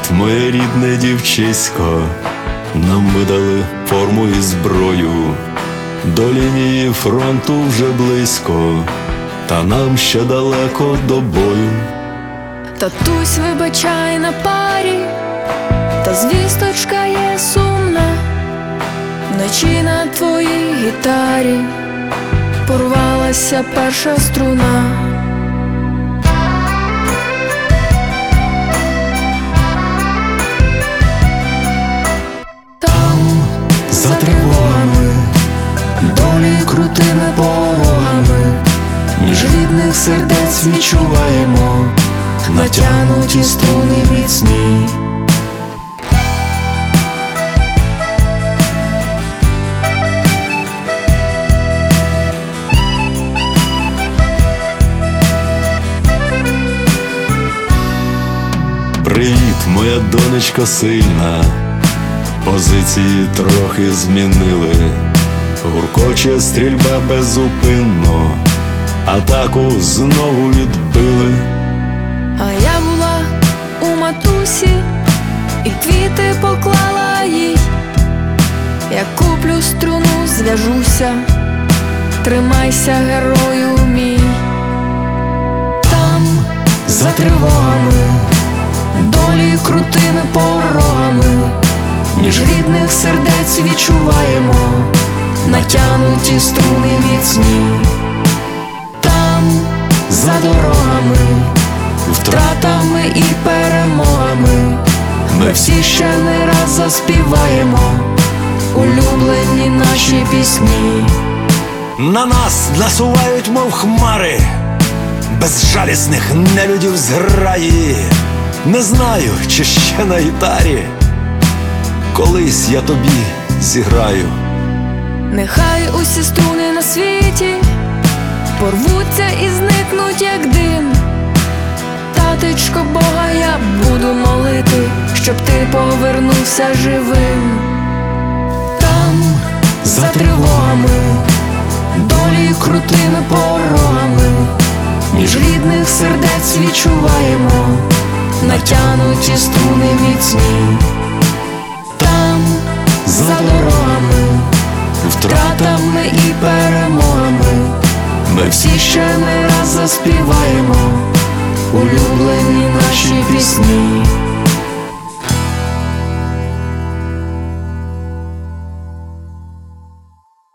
моє рідне дівчисько, нам видали форму і зброю, до лінії фронту вже близько, та нам ще далеко до бою. Татусь, вибачай на парі, та звісточка є сумна. Вночі на твоїй гітарі порвалася перша струна. Там, за тривогами, долі крутими порогами, між рідних сердець відчуваємо натягнуті струни міцні. Привіт, моя донечко сильна, позиції трохи змінили, гуркоче стрільба беззупинно, атаку знову відбили. А я була у матусі і квіти поклала їй. Я куплю струну, зв'яжуся, тримайся, герою мій. Там, За тривогами, долі крутими порогами, між рідних сердець відчуваємо натягнуті струни міцні. Там, за дорогами, втратами і перемогами, ми всі ще не раз заспіваємо улюблені наші пісні. на нас насувають, мов хмари, безжалісних нелюдів зграї. Не знаю, чи ще на гітарі колись я тобі зіграю. Нехай усі струни на світі порвуться і зникнуть, як дим. Татечко Бога, я буду молити, щоб ти повернувся живим. Там, За тривогами, долі крутими порогами, між рідних сердець відчуваємо натягнуті струни міцні. Там, за за дорогами, втратами і перемогами, ми всі ще не раз заспіваємо улюблені наші пісні.